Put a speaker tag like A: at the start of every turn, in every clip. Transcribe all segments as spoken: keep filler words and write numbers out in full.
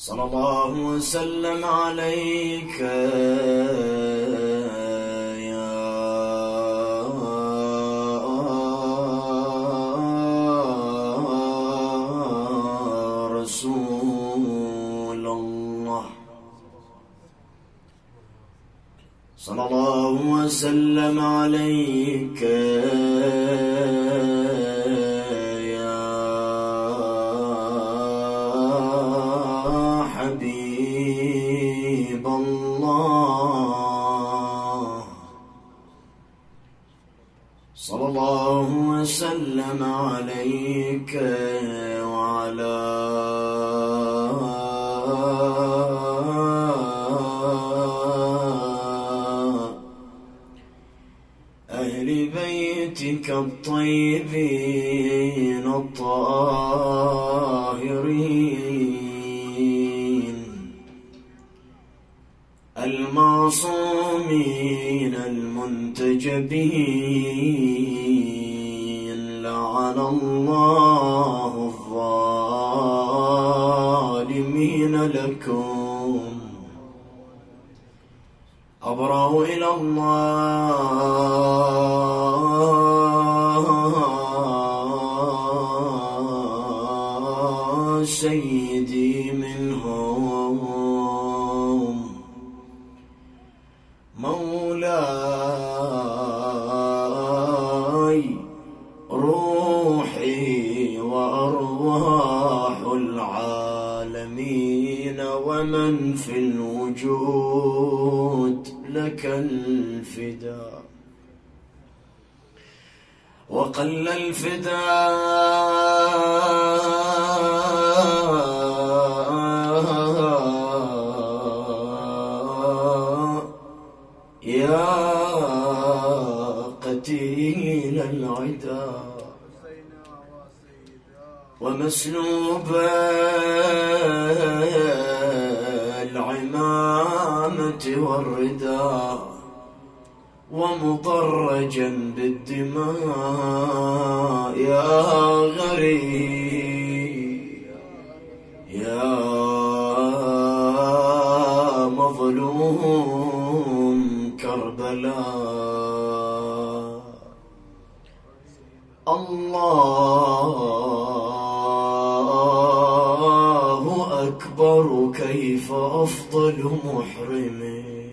A: صلى الله وسلم عليك يا رسول الله. صلى الله وسلم عليك صلى الله وسلم عليك وعلى أهل بيتك الطيبين الطاهرين المعصومين المنتجبين. لعن الله الظالمين لكم. أبرأ إلى الله سيدي منهم مولاي روحي وأرواح العالمين ومن في الوجود لك الفداء. وقل الفداء يا قتيل العدا ومسلوب العمامة والرداء ومضرجا بالدماء يا غريب يا مظلوم كربلاء. الله أكبر كيف أفضل محرمين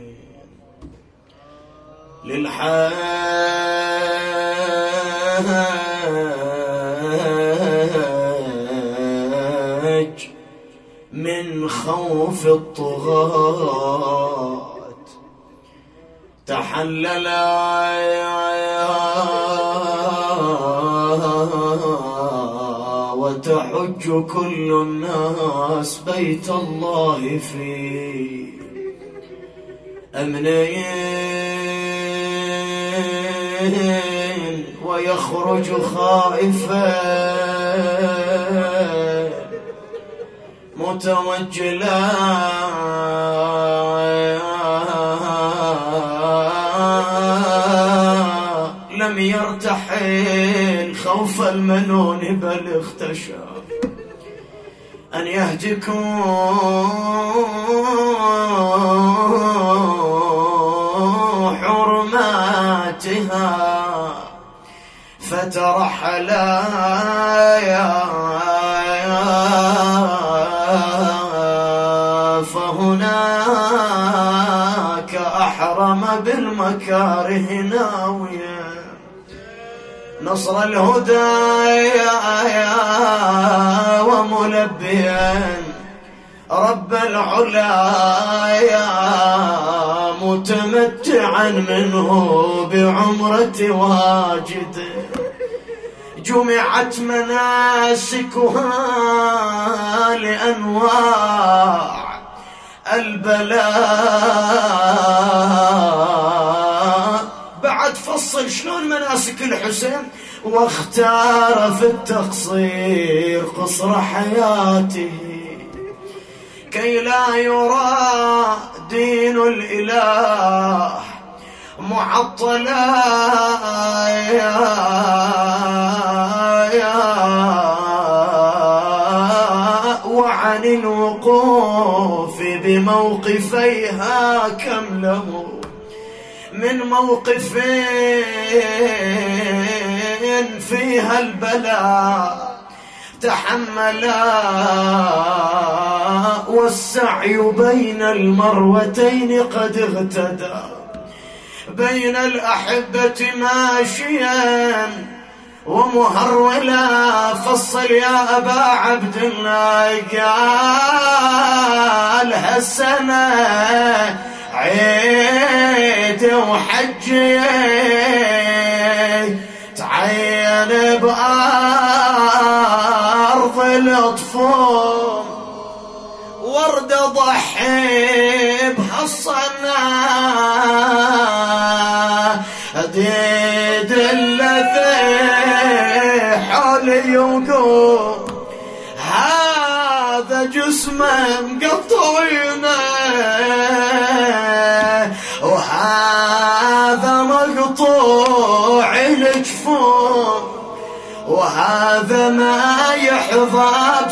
A: للحاج من خوف الطغاة تحلل وتحج كل الناس بيت الله في أمنين ويخرج خائفا متوجلا لم يرتحل خوف المنون بل اختشى أن يهجكوا حرماتها فترحلا فهناك أحرم بالمكاره ناويا نصر الهدى وملبيا رب العلا متمتعا منه بعمرة واجد جمعت مناسكها لأنواع البلاء. بعد فصل شلون مناسك الحسين واختار في التقصير قصر حياته كي لا يرى دين الإله معطلا وعن الوقوف موقفيها كم له من موقفين فيها البلاء تحملا، والسعي بين المروتين قد اغتدى، بين الأحبة ماشيا ومهرولا. فصل يا أبا عبد الله، قال هالسنة عيد وحجي تعين بأرض الأطفال، ورد ضحي بهالصنة ديد الذي حولي وقوم، هذا جسمه مقطعينه وهذا مقطوع الجفون، وهذا ما يحظى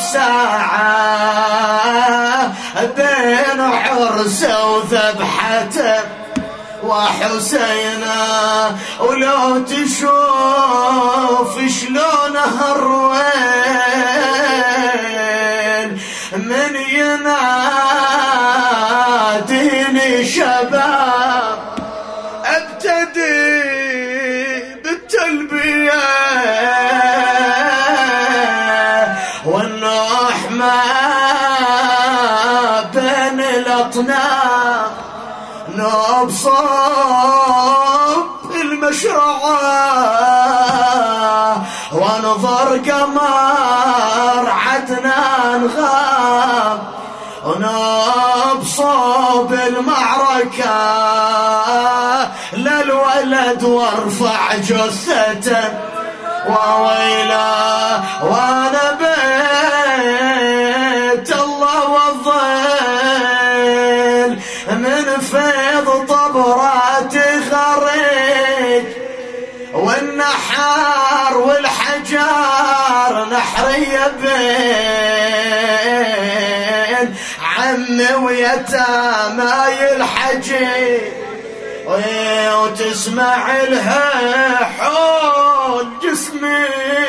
A: بساعة بين عرسه وذبحته وحسينا. ولو تشوف شلون هالروين من يناديني شباب، ابتدي بالتلبية والنوح ما بين الأطناب، نوب صوب المشرعة وانظر قمر عدنان غاب، ونوب صوب المعركة للولد وارفع جثته وويلا، وانا بيت الله والظل من فيض طبرات خرج، والنحار والحجار نحرية بين عمي ويتامى الحجي، وتسمع لها حول جسمي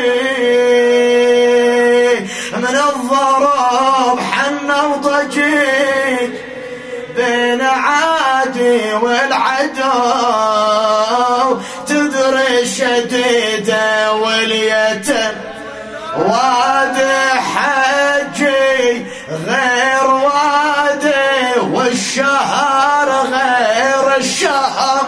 A: من الضرب حنا وضجيج، بين عادي والعدو تدري الشديدة واليتم، وادي حجي غير وادي والشهر غير الشهر،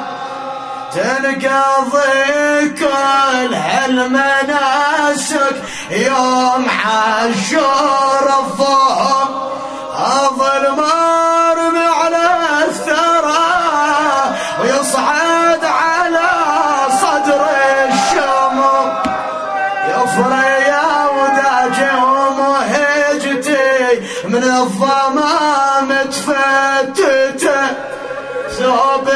A: تنقضي كل هالمناسك يوم حشور الظهر، أظل مرمي على الثرى ويصعد على صدر الشمر، يفري يا وداجي ومهجتي من الظمام تفتته، ثوب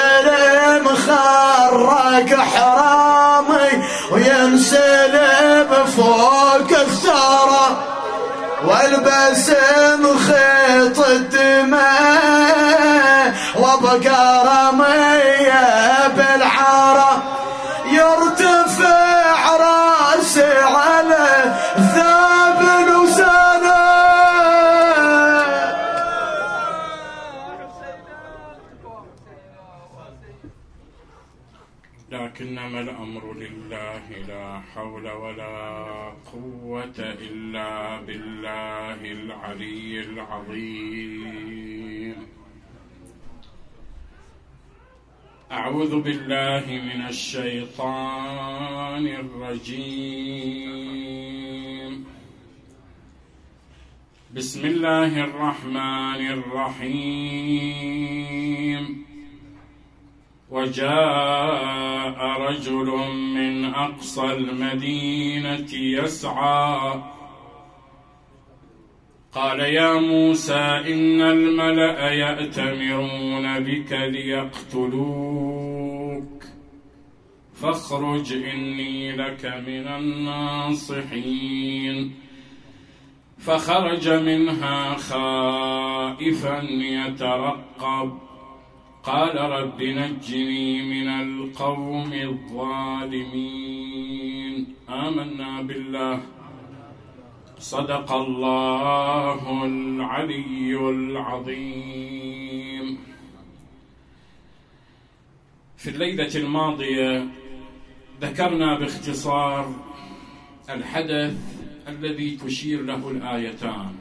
A: المخرق حرامي وينسلب فوق الثرى، والبسم خيط الدماء وابقى رمية بالعرى، يرتفع راسي على ذاب وسنة.
B: لكنما الأمر لله لا حول ولا قوة إلا بالله العلي العظيم. أعوذ بالله من الشيطان الرجيم. بسم الله الرحمن الرحيم. وجاء رجل من أقصى المدينة يسعى قال يا موسى إن الملأ يأتمرون بك ليقتلوك فاخرج إني لك من الناصحين. فخرج منها خائفا يترقب قال رب نجني من القوم الظالمين. آمنا بالله. صدق الله العلي العظيم. في الليلة الماضية ذكرنا باختصار الحدث الذي تشير له الآيتان،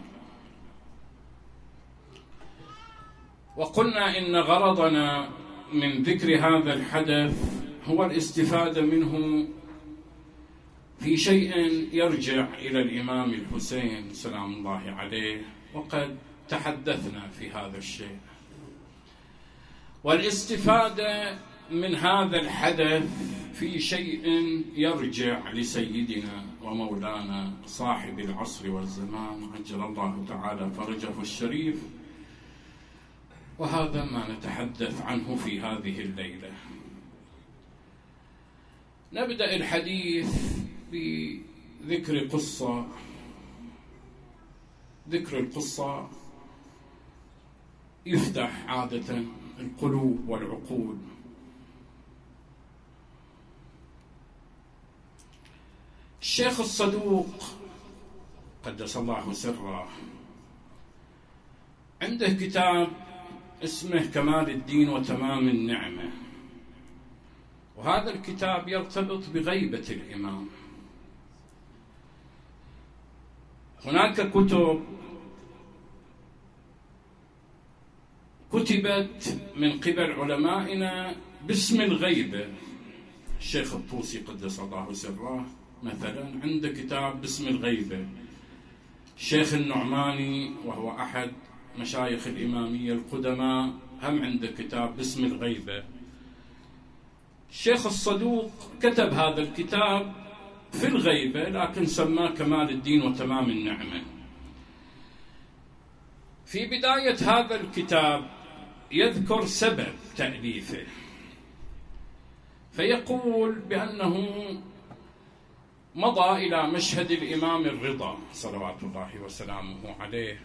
B: وقلنا إن غرضنا من ذكر هذا الحدث هو الاستفادة منه في شيء يرجع إلى الإمام الحسين سلام الله عليه، وقد تحدثنا في هذا الشيء. والاستفادة من هذا الحدث في شيء يرجع لسيدنا ومولانا صاحب العصر والزمان عجل الله تعالى فرجه الشريف، وهذا ما نتحدث عنه في هذه الليلة. نبدأ الحديث بذكر قصة. ذكر القصة يفتح عادة القلوب والعقول. الشيخ الصدوق قدس الله سره عنده كتاب اسمه كمال الدين وتمام النعمة، وهذا الكتاب يرتبط بغيبة الإمام. هناك كتب كتبت من قبل علمائنا باسم الغيبة. الشيخ الطوسي قدس الله سره مثلا عنده كتاب باسم الغيبة. الشيخ النعماني وهو أحد مشايخ الإمامية القدماء هم عنده كتاب باسم الغيبة. الشيخ الصدوق كتب هذا الكتاب في الغيبة لكن سماه كمال الدين وتمام النعمة. في بداية هذا الكتاب يذكر سبب تأليفه، فيقول بأنه مضى إلى مشهد الإمام الرضا صلوات الله وسلامه عليه،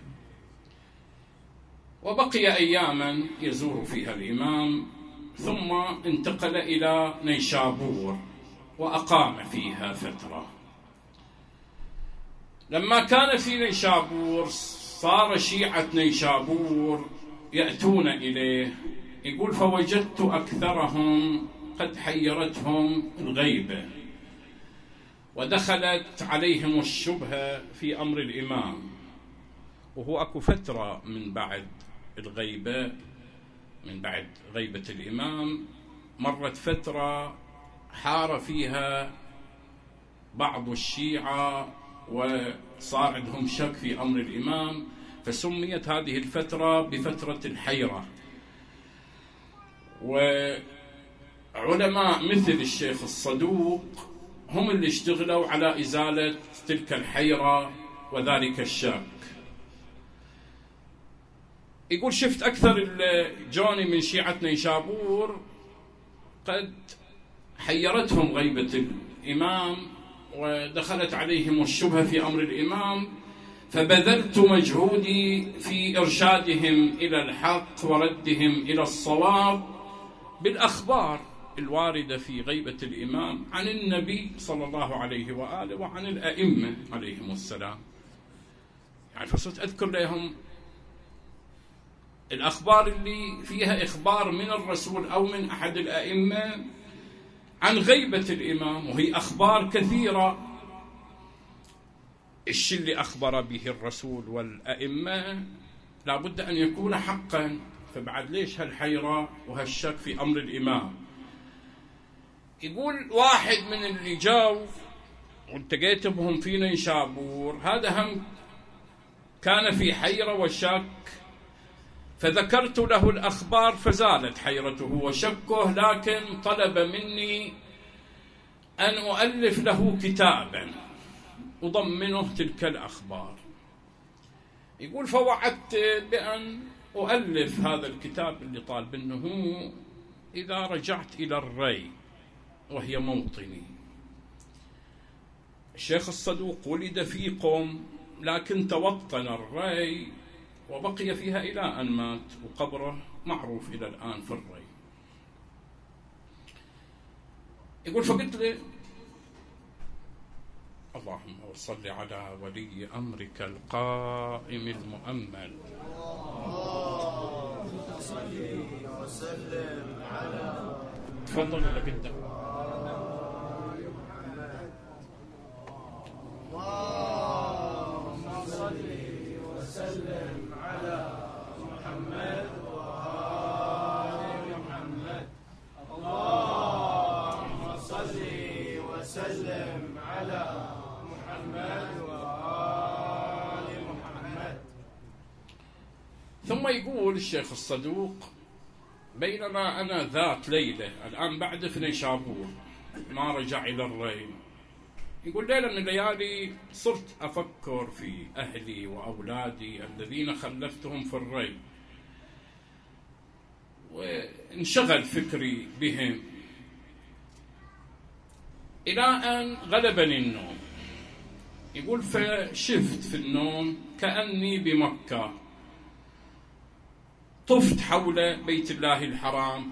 B: وبقي أياما يزور فيها الإمام، ثم انتقل إلى نيشابور وأقام فيها فترة. لما كان في نيشابور صار شيعة نيشابور يأتون إليه. يقول فوجدت أكثرهم قد حيرتهم الغيبة، ودخلت عليهم الشبهة في أمر الإمام. وهو أكو فترة من بعد الغيبة، من بعد غيبة الإمام مرت فترة حار فيها بعض الشيعة وصار عندهم شك في أمر الإمام، فسميت هذه الفترة بفترة الحيرة. وعلماء مثل الشيخ الصدوق هم اللي اشتغلوا على إزالة تلك الحيرة وذلك الشك. يقول شفت أكثر الجوني من شيعة نيشابور قد حيرتهم غيبة الإمام ودخلت عليهم الشبهة في أمر الإمام، فبذلت مجهودي في إرشادهم إلى الحق وردهم إلى الصواب بالأخبار الواردة في غيبة الإمام عن النبي صلى الله عليه وآله وعن الأئمة عليهم السلام. يعني فصرت أذكر لهم الأخبار اللي فيها إخبار من الرسول أو من أحد الأئمة عن غيبة الإمام، وهي أخبار كثيرة. الشيء اللي أخبر به الرسول والأئمة لابد أن يكون حقا، فبعد ليش هالحيرة وهالشك في أمر الإمام؟ يقول واحد من اللي جاو والتقيت بهم في نيشابور هذا هم كان في حيرة وشك، فذكرت له الأخبار فزالت حيرته وشكه، لكن طلب مني أن أؤلف له كتابا أضمنه تلك الأخبار. يقول فوعدت بأن أؤلف هذا الكتاب اللي طالب منه إذا رجعت إلى الري وهي موطني. الشيخ الصدوق ولد في قم لكن توطن الري وبقي فيها إلى أن مات، وقبره معروف إلى الآن في الري. يقول فقلت له اللهم صل على ولي أمرك القائم المؤمل، اللهم صل وسلم على، تفضل لقدام. اللهم صل وسلم على محمد وآل محمد، اللهم صل وسلم على محمد وآل محمد. ثم يقول الشيخ الصدوق بينما أنا ذات ليلة الآن بعد في نيشابور ما رجع إلى الري، يقول ليلة من الليالي صرت أفكر في أهلي وأولادي الذين خلفتهم في الري، وانشغل فكري بهم إلى أن غلبني النوم. يقول فشفت في النوم كأني بمكة، طفت حول بيت الله الحرام،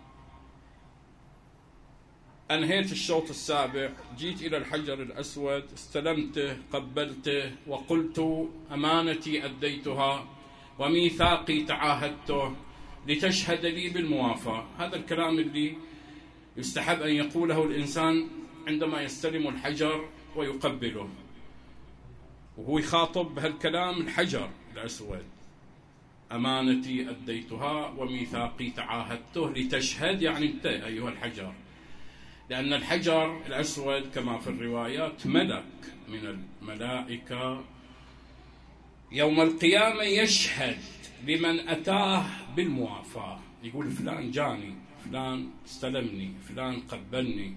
B: أنهيت الشوط السابع، جيت إلى الحجر الأسود، استلمته قبلته وقلت أمانتي أديتها وميثاقي تعاهدته لتشهد لي بالموافاة. هذا الكلام اللي يستحب أن يقوله الإنسان عندما يستلم الحجر ويقبله، وهو يخاطب بهالكلام الحجر الأسود، أمانتي أديتها وميثاقي تعاهدته لتشهد، يعني أنت أيها الحجر، لأن الحجر الأسود كما في الروايات ملك من الملائكة يوم القيامة يشهد لمن أتاه بالموافاة، يقول فلان جاني، فلان استلمني، فلان قبلني.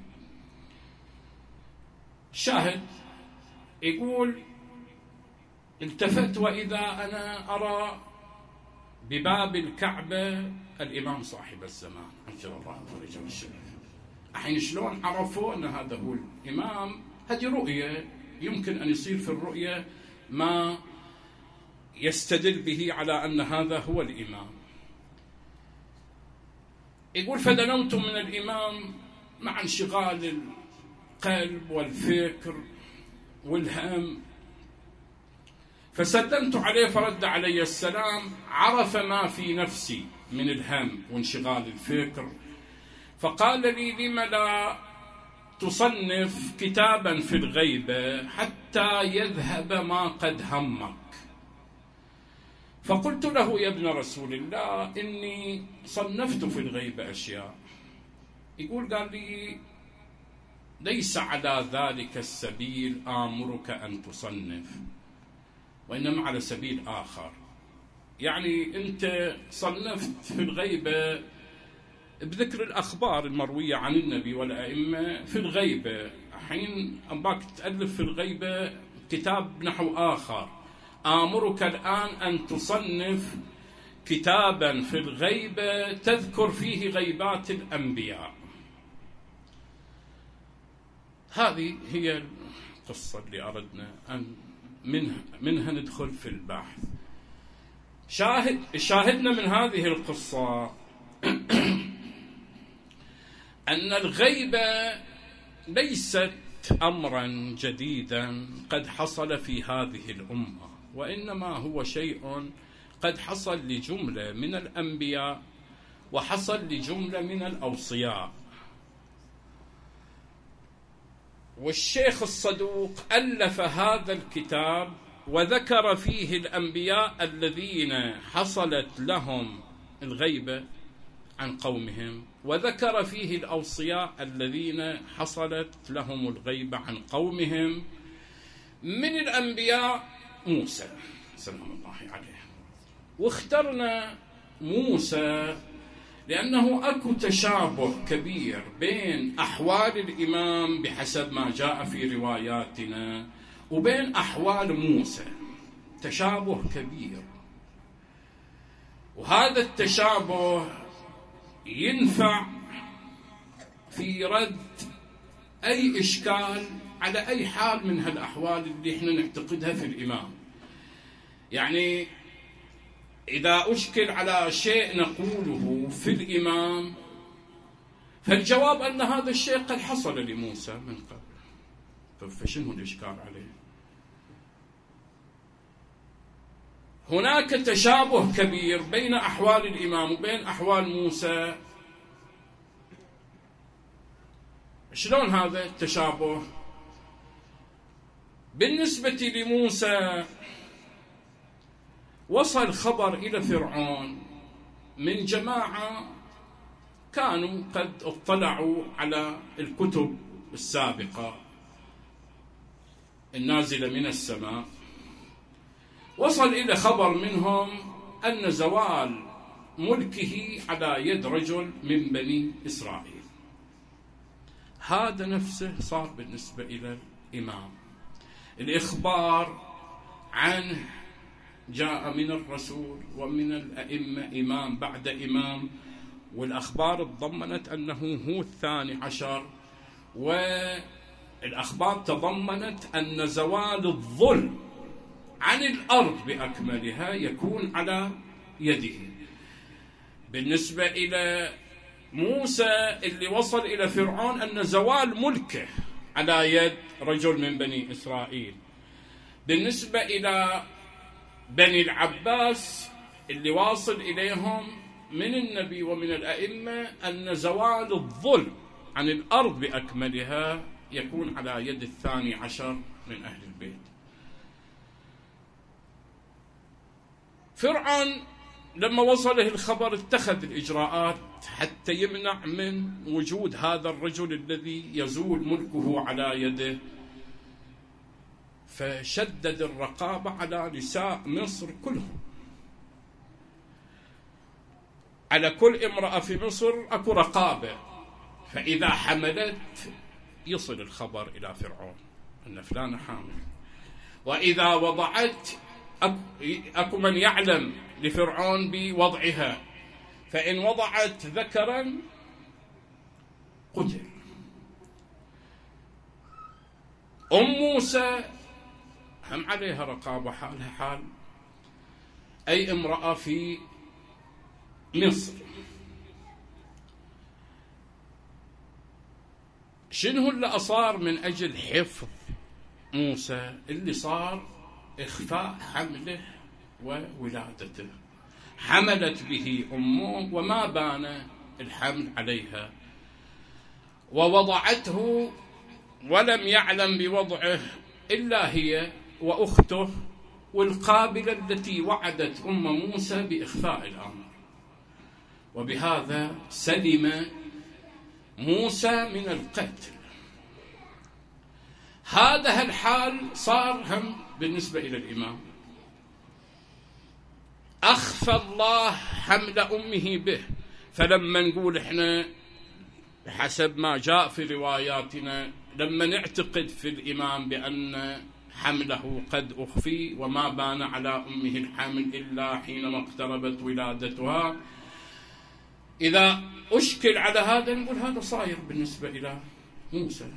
B: شاهد يقول التفت وإذا أنا أرى بباب الكعبة الإمام صاحب الزمان عجل الله فرجه الشريف. الحين شلون عرفوا أن هذا هو الإمام؟ هذه رؤية، يمكن أن يصير في الرؤية ما يستدل به على أن هذا هو الإمام. يقول فدنوت من الإمام مع انشغال القلب والفكر والهم، فسلمت عليه فرد علي السلام، عرف ما في نفسي من الهم وانشغال الفكر، فقال لي لم لا تصنف كتابا في الغيبة حتى يذهب ما قد همك. فقلت له يا ابن رسول الله إني صنفت في الغيبة أشياء. يقول قال لي ليس على ذلك السبيل آمرك أن تصنف، وإنما على سبيل آخر. يعني أنت صنفت في الغيبة بذكر الأخبار المروية عن النبي والأئمة في الغيبة، حين أباك تألف في الغيبة كتاب نحو آخر، آمرك الآن أن تصنف كتابا في الغيبة تذكر فيه غيبات الأنبياء. هذه هي القصة اللي أردنا أن منها, منها ندخل في البحث. شاهد شاهدنا من هذه القصة أن الغيبة ليست أمرا جديدا قد حصل في هذه الأمة، وإنما هو شيء قد حصل لجملة من الأنبياء وحصل لجملة من الأوصياء. والشيخ الصدوق ألف هذا الكتاب وذكر فيه الأنبياء الذين حصلت لهم الغيبة عن قومهم، وذكر فيه الأوصياء الذين حصلت لهم الغيبة عن قومهم. من الأنبياء موسى سلام الله عليه، واخترنا موسى لأنه أكو تشابه كبير بين أحوال الإمام بحسب ما جاء في رواياتنا وبين أحوال موسى، تشابه كبير، وهذا التشابه ينفع في رد أي إشكال على أي حال من هالأحوال اللي إحنا نعتقدها في الإمام. يعني إذا أشكل على شيء نقوله في الإمام فالجواب أن هذا الشيء قد حصل لموسى من قبل، فشنو الإشكال عليه؟ هناك تشابه كبير بين أحوال الإمام وبين أحوال موسى. شلون هذا التشابه؟ بالنسبة لموسى وصل خبر إلى فرعون من جماعة كانوا قد اطلعوا على الكتب السابقة النازلة من السماء، وصل إلى خبر منهم أن زوال ملكه على يد رجل من بني إسرائيل. هذا نفسه صار بالنسبة إلى الإمام. الإخبار عنه جاء من الرسول ومن الأئمة إمام بعد إمام، والأخبار تضمنت أنه هو الثاني عشر، والأخبار تضمنت أن زوال الظلم عن الأرض بأكملها يكون على يده. بالنسبة إلى موسى اللي وصل إلى فرعون أن زوال ملكه على يد رجل من بني إسرائيل. بالنسبة إلى بني العباس اللي واصل إليهم من النبي ومن الأئمة أن زوال الظلم عن الأرض بأكملها يكون على يد الثاني عشر من أهل البيت. فرعون لما وصله الخبر اتخذ الإجراءات حتى يمنع من وجود هذا الرجل الذي يزول ملكه على يده، فشدد الرقابة على نساء مصر كلهم. على كل امرأة في مصر أكو رقابة، فإذا حملت يصل الخبر إلى فرعون أن فلانة حامل، وإذا وضعت أكو من يعلم لفرعون بوضعها، فإن وضعت ذكرا قتل. أم موسى هم عليها رقابة حالها حال أي امرأة في مصر. شنو اللي أصار من أجل حفظ موسى؟ اللي صار إخفاء حمله وولادته. حملت به أمه وما بان الحمل عليها، ووضعته ولم يعلم بوضعه إلا هي وأخته والقابلة التي وعدت أم موسى بإخفاء الأمر، وبهذا سلم موسى من القتل. هذا الحال صار هم بالنسبة إلى الإمام. أخفى الله حمل أمه به، فلما نقول إحنا حسب ما جاء في رواياتنا لما نعتقد في الإمام بأن حمله قد أخفي وما بان على أمه الحمل إلا حينما اقتربت ولادتها، إذا أشكل على هذا نقول هذا صاير بالنسبة إلى موسى.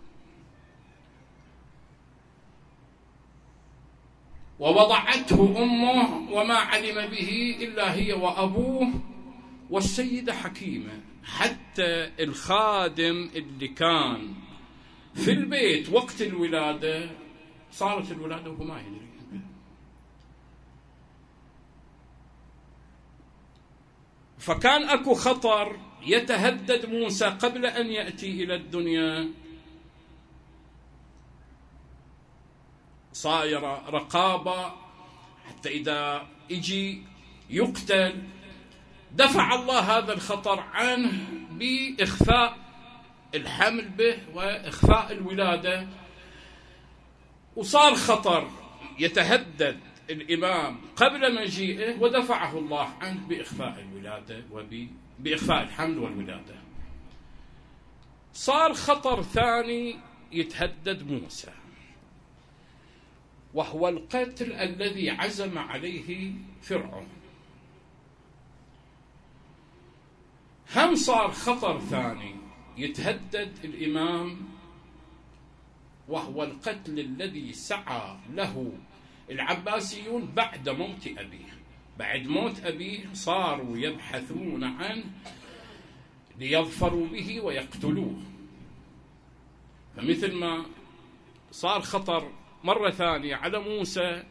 B: ووضعته أمه وما علم به إلا هي وأبوه والسيدة حكيمة. حتى الخادم اللي كان في البيت وقت الولادة صارت الولادة وهو ما يدري. فكان أكو خطر يتهدد موسى قبل أن يأتي إلى الدنيا، صايرة رقابة حتى إذا يجي يقتل دفع الله هذا الخطر عنه بإخفاء الحمل به وإخفاء الولادة، وصار خطر يتهدد الإمام قبل مجيئه ودفعه الله عنه بإخفاء الولادة وبإخفاء الحمل والولادة. صار خطر ثاني يتهدد موسى، وهو القتل الذي عزم عليه فرعون. هم صار خطر ثاني يتهدد الإمام، وهو القتل الذي سعى له العباسيون بعد موت أبيه، بعد موت أبيه صاروا يبحثون عنه ليظفروا به ويقتلوه. فمثل ما صار خطر مرة ثانية على موسى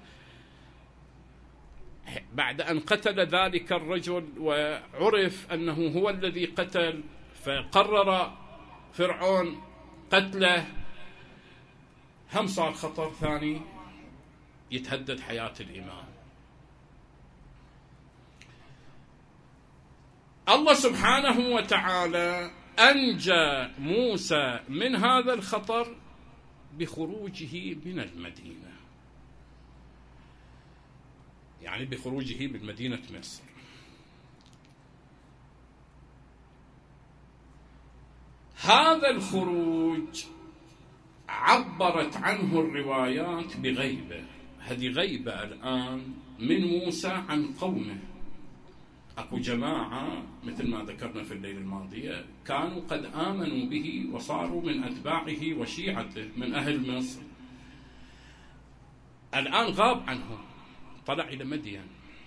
B: بعد أن قتل ذلك الرجل وعرف أنه هو الذي قتل، فقرر فرعون قتله، هم صار خطر ثاني يتهدد حياة الإمام. الله سبحانه وتعالى أنجى موسى من هذا الخطر بخروجه من المدينة، يعني بخروجه من مدينة مصر. هذا الخروج عبرت عنه الروايات بغيبة، هذه غيبة الآن من موسى عن قومه. أكو جماعة مثل ما ذكرنا في الليلة الماضية كانوا قد آمنوا به وصاروا من أتباعه وشيعته من أهل مصر، الآن غاب عنهم، طلع إلى مدين.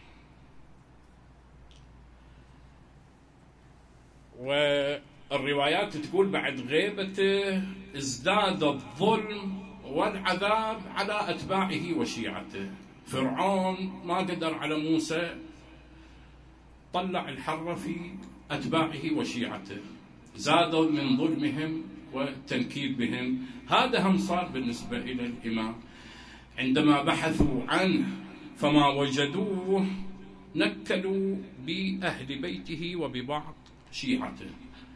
B: والروايات تقول بعد غيبته ازداد الظلم والعذاب على أتباعه وشيعته. فرعون ما قدر على موسى، طلع الحر في أتباعه وشيعته، زادوا من ظلمهم والتنكيل بهم. هذا هم صار بالنسبة إلى الإمام. عندما بحثوا عنه فما وجدوه نكلوا بأهل بيته وببعض شيعته.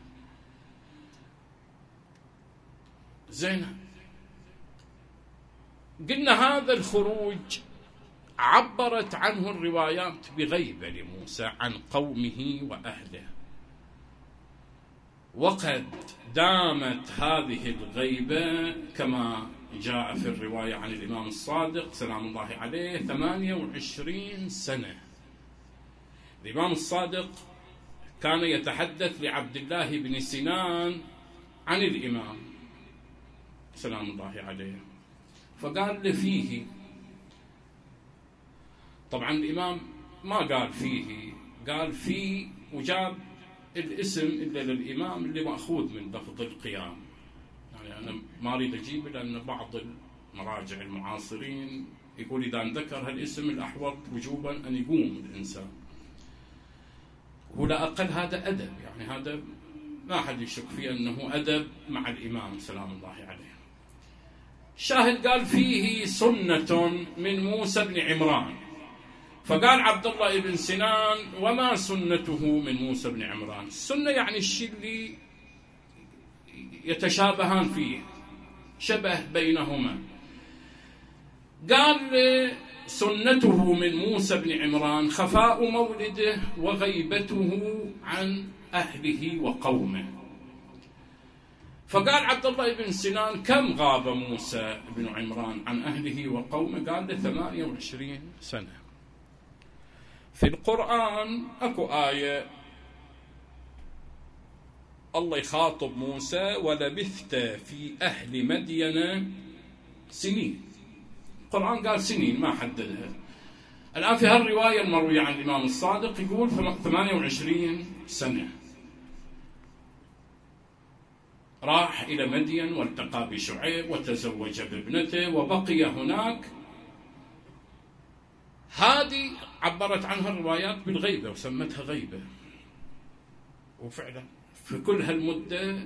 B: زين، قلنا هذا الخروج عبرت عنه الروايات بغيبة لموسى عن قومه وأهله، وقد دامت هذه الغيبة كما جاء في الرواية عن الإمام الصادق سلام الله عليه ثمانية وعشرين سنة. الإمام الصادق كان يتحدث لعبد الله بن سنان عن الإمام سلام الله عليه، فقال له فيه. طبعا الإمام ما قال فيه، قال فيه، وجاب الاسم إلا للإمام اللي مأخوذ من لفظ القيام. يعني أنا ما أريد أجيبه لأن بعض المراجع المعاصرين يقول إذا ذكر هالاسم الأحوط وجوبا أن يقوم الإنسان، ولا أقل هذا أدب، يعني هذا ما حد يشك فيه أنه أدب مع الإمام سلام الله عليه. الشاهد قال فيه سنة من موسى بن عمران، فقال عبد الله بن سنان وما سنته من موسى بن عمران؟ السنة يعني الشيء اللي يتشابهان فيه، شبه بينهما. قال سنته من موسى بن عمران خفاء مولده وغيبته عن أهله وقومه. فقال عبد الله بن سنان كم غاب موسى بن عمران عن أهله وقومه؟ قال له ثمانية وعشرين سنة. في القرآن أكو آية الله يخاطب موسى ولبثت في أهل مدين سنين. القرآن قال سنين ما حددها. الآن في هالرواية المروية عن الإمام الصادق يقول ثمانية وعشرين سنة. راح إلى مدين والتقى بشعيب وتزوج بابنته وبقي هناك. هذه عبرت عنها الروايات بالغيبة وسمتها غيبة، وفعلا في كل هالمدة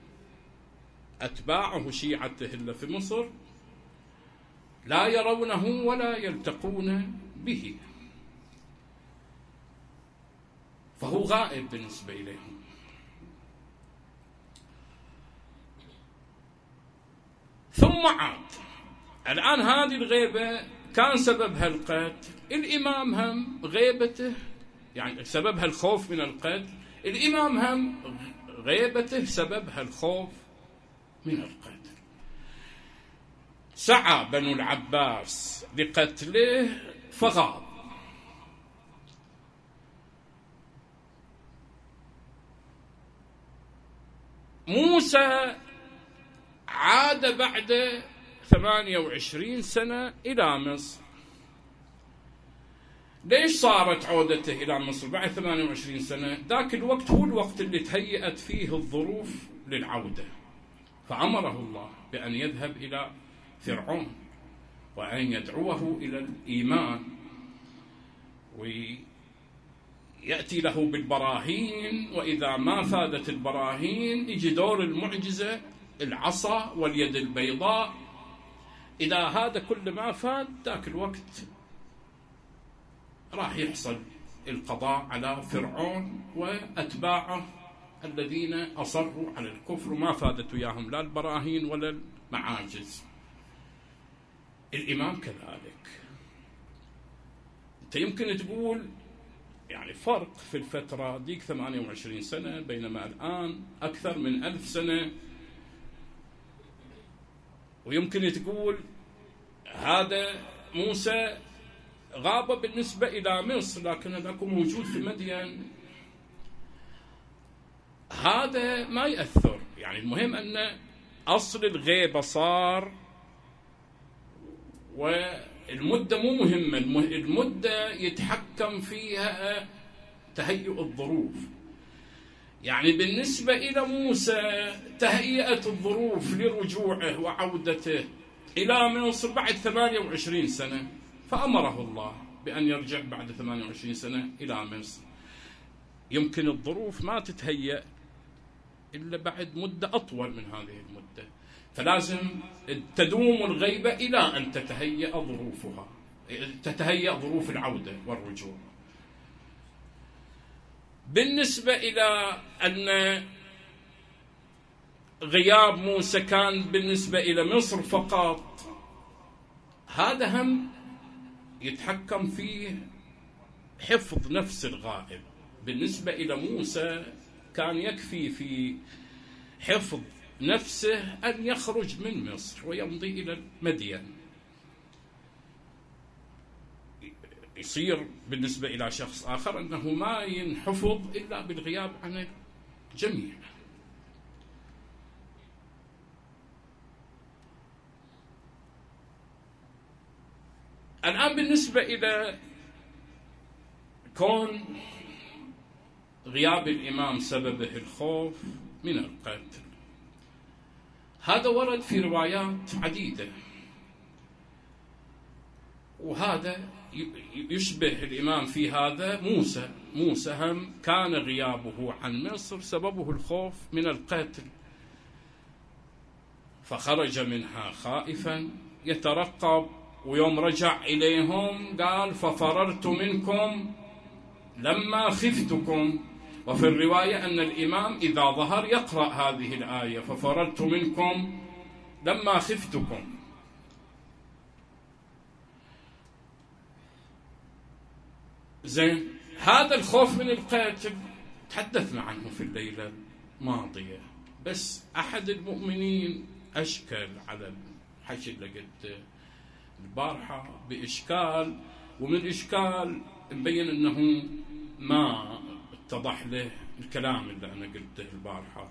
B: أتباعه شيعته إلا في مصر لا يرونه ولا يلتقون به، فهو غائب بالنسبة إليهم. ثم عاد. الآن هذه الغيبة كان سببها القتل، الإمام هم غيبته يعني سببها الخوف من القتل، الإمام هم غيبته سببها الخوف من القتل. سعى بنو العباس لقتله فغاب. موسى عاد بعد ثمانية وعشرين سنة إلى مصر، ليش صارت عودته إلى مصر بعد ثمانية وعشرين سنة؟ ذاك الوقت هو الوقت اللي تهيأت فيه الظروف للعودة، فأمره الله بأن يذهب إلى فرعون وأن يدعوه إلى الإيمان ويأتي له بالبراهين، وإذا ما فادت البراهين يجي دور المعجزة العصا واليد البيضاء. إذا هذا كل ما فات ذاك الوقت راح يحصل القضاء على فرعون وأتباعه الذين أصروا على الكفر وما فادت وياهم لا البراهين ولا المعاجز. الإمام كذلك. أنت يمكن تقول يعني فرق في الفترة ديك ثمانية وعشرين سنة بينما الآن أكثر من ألف سنة، ويمكن تقول هذا موسى غاب بالنسبة إلى مصر لكن هذاك موجود في مدين. هذا ما يأثر، يعني المهم أن أصل الغيبة صار، والمدة مو مهمة، المدة يتحكم فيها تهيئ الظروف. يعني بالنسبة إلى موسى تهيئت الظروف لرجوعه وعودته إلى مصر بعد ثمانية وعشرين سنة، فأمره الله بأن يرجع بعد ثمانية وعشرين سنة إلى مصر. يمكن الظروف ما تتهيأ إلا بعد مدة أطول من هذه المدة، فلازم تدوم الغيبة إلى أن تتهيأ ظروفها، تتهيأ ظروف العودة والرجوع. بالنسبة إلى أن غياب موسى كان بالنسبة إلى مصر فقط، هذا هم يتحكم فيه حفظ نفس الغائب. بالنسبة إلى موسى كان يكفي في حفظ نفسه أن يخرج من مصر ويمضي إلى المدين. يصير بالنسبة إلى شخص آخر أنه ما ينحفظ إلا بالغياب عن الجميع. الآن بالنسبة إلى كون غياب الإمام سببه الخوف من القتل، هذا ورد في روايات عديدة، وهذا يشبه الإمام في هذا موسى. موسى هم كان غيابه عن مصر سببه الخوف من القتل، فخرج منها خائفا يترقب، ويوم رجع إليهم قال ففررت منكم لما خفتكم. وفي الرواية أن الإمام إذا ظهر يقرأ هذه الآية ففررت منكم لما خفتكم. زين، هذا الخوف من القتل تحدثنا عنه في الليلة الماضية، بس أحد المؤمنين أشكل على الحكي اللي قلته البارحة بإشكال، ومن الإشكال مبين أنه ما اتضح له الكلام اللي أنا قلته البارحة،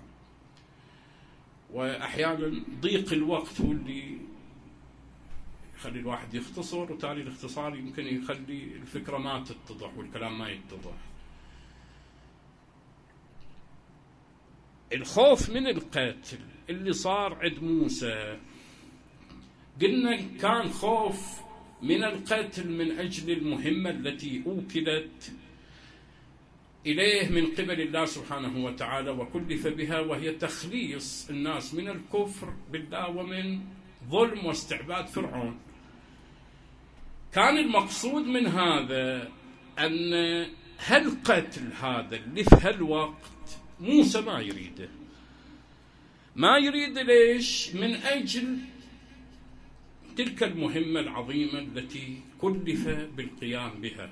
B: وأحيانا ضيق الوقت هو اللي يخلي الواحد يختصر، وتالي الاختصار يمكن يخلي الفكرة ما تتضح والكلام ما يتضح. الخوف من القتل اللي صار عند موسى قلنا كان خوف من القتل من أجل المهمة التي أوكلت إليه من قبل الله سبحانه وتعالى وكلف بها، وهي تخليص الناس من الكفر بالله ومن ظلم واستعباد فرعون. كان المقصود من هذا أن هالقتل هذا اللي في هالوقت موسى ما يريده، ما يريد ليش؟ من أجل تلك المهمة العظيمة التي كلف بالقيام بها.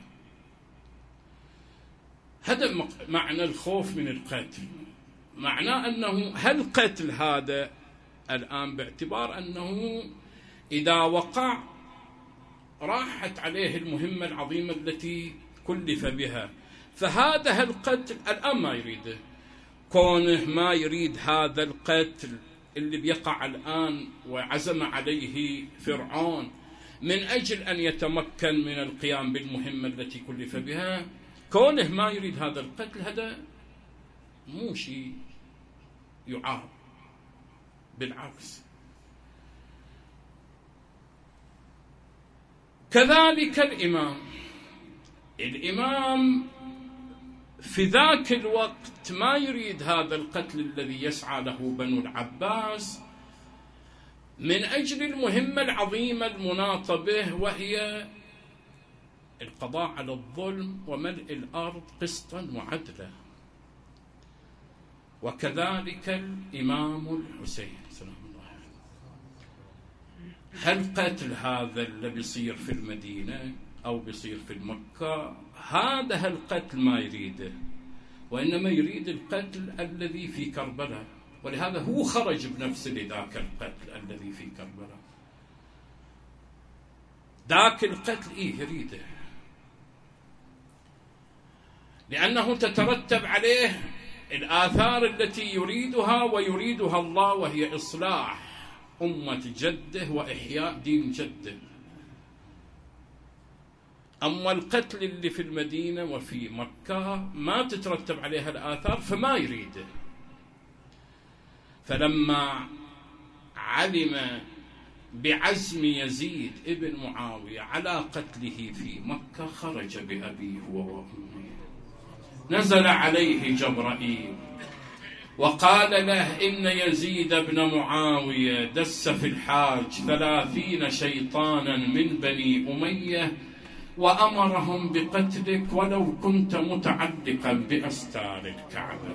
B: هذا معنى الخوف من القتل، معناه أنه هالقتل هذا الآن باعتبار أنه إذا وقع راحت عليه المهمة العظيمة التي كلف بها، فهذا هالقتل الآن ما يريده. كونه ما يريد هذا القتل اللي بيقع الآن وعزم عليه فرعون من أجل أن يتمكن من القيام بالمهمة التي كلف بها. كونه ما يريد هذا القتل هذا مو شيء يعاب، بالعكس. كذلك الإمام الإمام في ذاك الوقت ما يريد هذا القتل الذي يسعى له بنو العباس من أجل المهمة العظيمة المناطة به، وهي القضاء على الظلم وملء الأرض قسطا وعدلا. وكذلك الإمام الحسين سلام الله عليه. هل قتل هذا اللي بيصير في المدينة أو بيصير في مكة هذا القتل ما يريده، وإنما يريد القتل الذي في كربلاء، ولهذا هو خرج بنفسه لذاك القتل الذي في كربلاء. ذاك القتل إيه يريده، لأنه تترتب عليه الآثار التي يريدها ويريدها الله، وهي إصلاح أمة جده وإحياء دين جده. أما القتل اللي في المدينة وفي مكة ما تترتب عليها الآثار فما يريده. فلما علم بعزم يزيد ابن معاوية على قتله في مكة خرج بأبيه وأمه، نزل عليه جبرائيل وقال له إن يزيد بن معاوية دس في الحاج ثلاثين شيطانا من بني أمية وأمرهم بقتلك ولو كنت متعلقا بأستار الكعبة.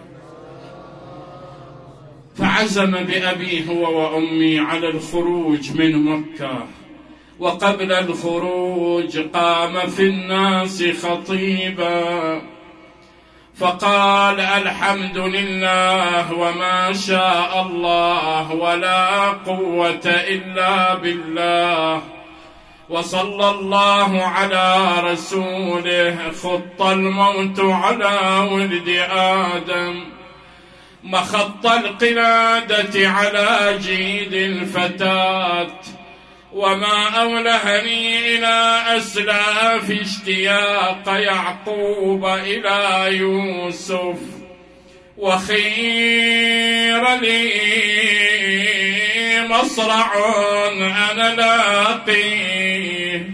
B: فعزم بأبيه هو وأمي على الخروج من مكة، وقبل الخروج قام في الناس خطيبا فقال الحمد لله وما شاء الله ولا قوة إلا بالله، وصلى الله على رسوله، خط الموت على ولد آدم، مخط القلادة على جيد الفتاة، وما أولهني إلى أسلاف اشتياق يعقوب إلى يوسف، وخير لي مصرع أنا لاقيه،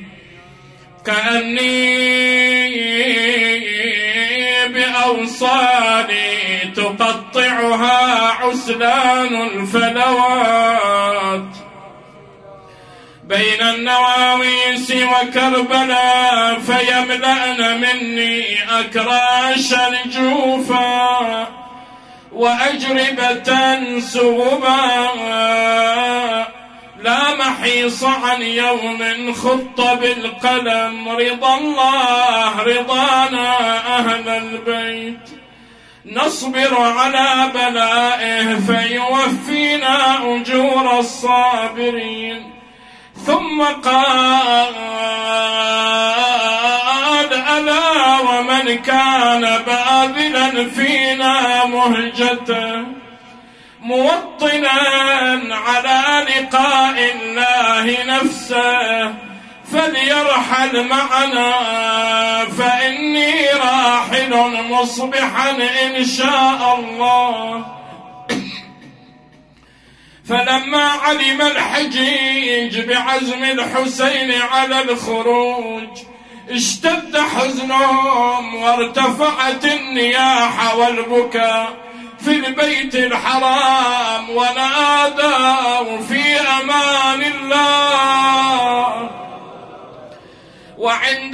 B: كأني بأوصالي تقطعها عسلان الفلوات، بين النواويس وكربلاء فيملأن مني أكراش الجوفا وأجربة سغبا، لا محيص عن يوم خط بالقلم، رضا الله رضانا أهل البيت، نصبر على بلائه فيوفينا أجور الصابرين. ثم قال ألا ومن كان باذلا فينا مهجته موطنا على لقاء الله نفسه فليرحل معنا، فإني راحل مصبحا إن شاء الله. فلما علم الحجيج بعزم الحسين على الخروج اشتد حزنهم وارتفعت النياح والبكاء في البيت الحرام، ونادوا في أمان الله. وعند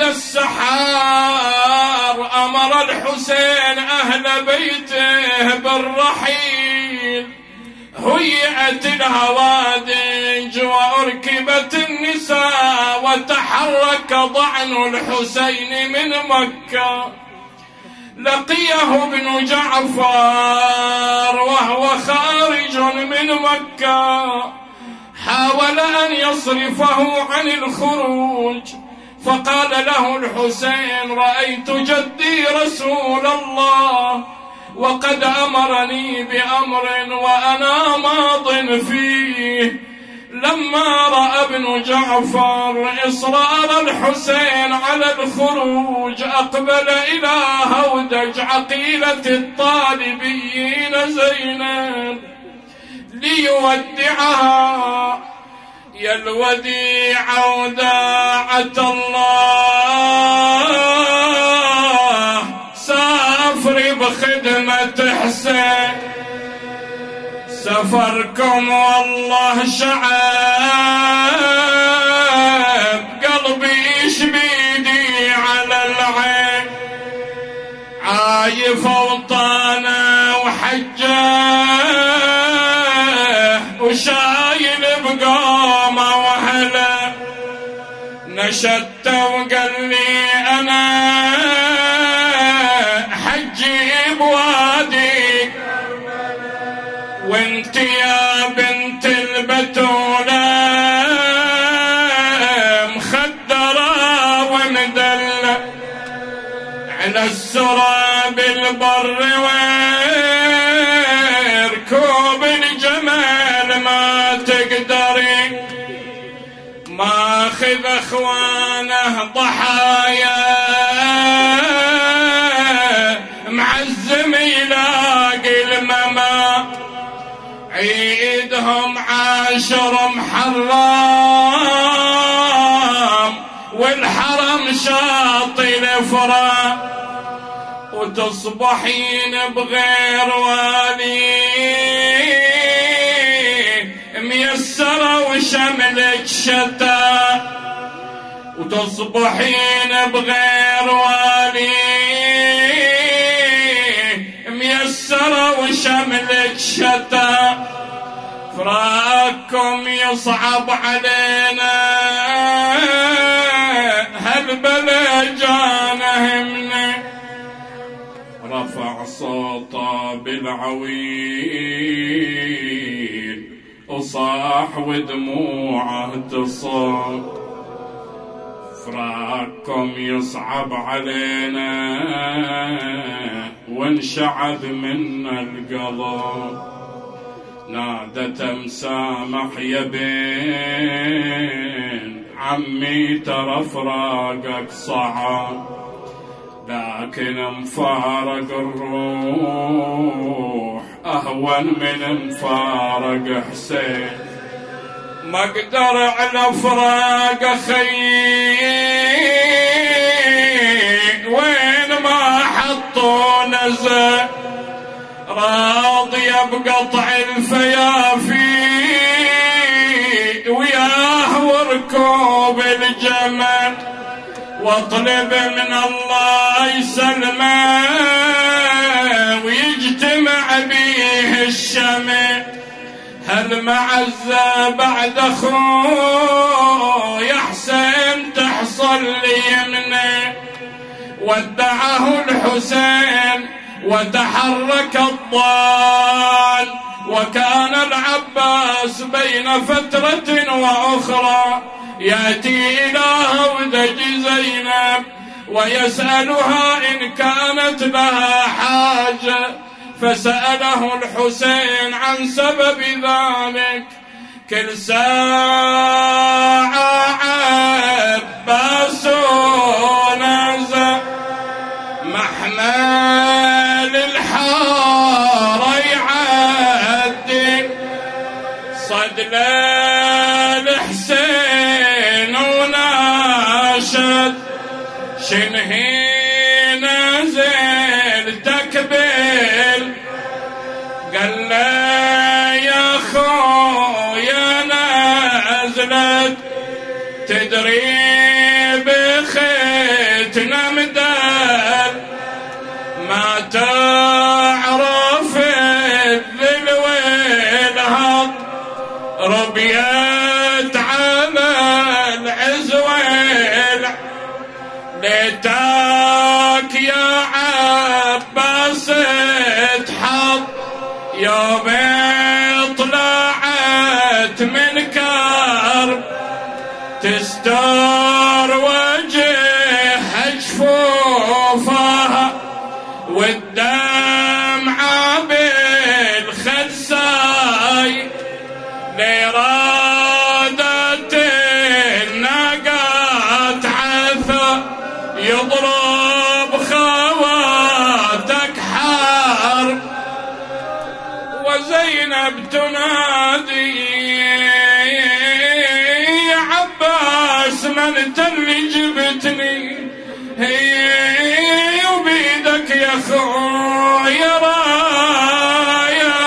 B: السحار أمر الحسين أهل بيته بالرحيل، هيئت الهوادج وأركبت النساء، وتحرك ضعن الحسين من مكة. لقيه ابن جعفر وهو خارج من مكة، حاول أن يصرفه عن الخروج، فقال له الحسين رأيت جدي رسول الله وقد أمرني بأمر وأنا ماض فيه، لما رأى ابن جعفر إصرار الحسين على الخروج أقبل إلى هودج عقيلة الطالبيين زينب ليودعها. يا الوديعة وداعة الله سافري بخدمة حسين، سفركم والله شعب قلبي يشبيدي على العين، عايف وطانه وحجه وشايل بقومه وهله، نشدت وقال لي انا حجي بوادي وانت يا بنت البتولة مخدرة ومدلة على السرى بالبر وركوب الجمال ما تقدري، ماخذ اخوانه ضحايا معزم يلاقي الممات، عيدهم عاشر محرم والحرم شاطي الافراح، وتصبحين بغير والي ميسرة وشملك شتاء، وتصبحين بغير والي ميسرة وشملك شتاء، فراقكم يصعب علينا هالبلا جانا همنا. رفع صوته بالعويل وصاح ودموعه تصاب، فراقكم يصعب علينا وانشعب منا القضاء، نادت مسامح يا بين عمي ترى فراقك صعب، لكن مفارق الروح أهون من مفارق حسين، ما اقدر على فراق خيي وين ما حطوا نزل، راضية بقطع الفيافي وياه وركوب الجمل، واطلب من الله يسلمه ويجتمع بيه الشمل، هالمعزة بعد اخوه يا حسين تحصل لي منه، ودعه الحسين وتحرك الضال، وكان العباس بين فترة وأخرى يأتي إلى هودج زينب ويسألها إن كانت لها حاجة، فسأله الحسين عن سبب ذلك. كل ساعة عباس نزل محمل الحارة يعدي، صد للحسين وناشد شنهي نزل تكبل، قال له يا خويا نزلت تدري بختنا مدل، ما تعرف الذل والهض ربيت على العزوة، ليتك يا عباس تحط يوم طلعت من كرب، تستر وجهها جفوفها والدمعة بالخد ساي، ليراك يضرب خواتك حرب وزينب تنادي يا عباس من انت اللي جبتني هي وبيدك يا خويا رايا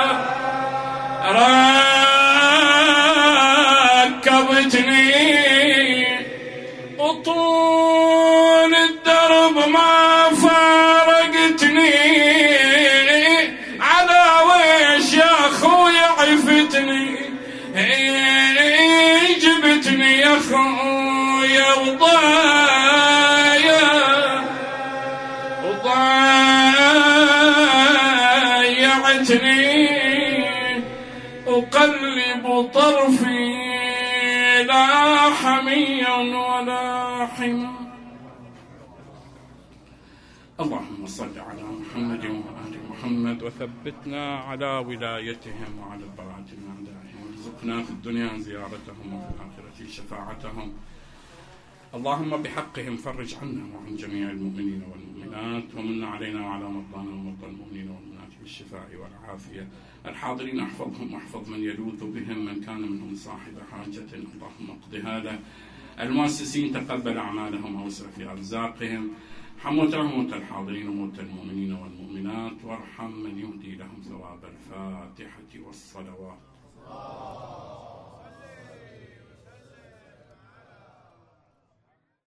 B: ركبتني وطول الدرب ما فارقتني على ويش يا خويا عفتني جبتني يا خويا وضايا وضايعتني أقلب طرفي لا حميا ولا حمى. اللهم صل على محمد وآل محمد وثبتنا على ولايتهم وعلى البراءة من أعدائهم وارزقنا في الدنيا زيارتهم وفي الآخرة شفاعتهم. اللهم بحقهم فرج عنا وعن جميع المؤمنين والمؤمنات ومن علينا وعلى مرضانا ومرضى المؤمنين والمؤمنات بالشفاء والعافية. الحاضرين احفظهم واحفظ من يلوذ بهم من كان منهم صاحب حاجة. اللهم اقض هذا. المؤسسين تقبل أعمالهم ووسع في أرزاقهم. حموت موت الحاضرين وموت المؤمنين والمؤمنات وارحم من يهدي لهم ثواب الفاتحة والصلوات.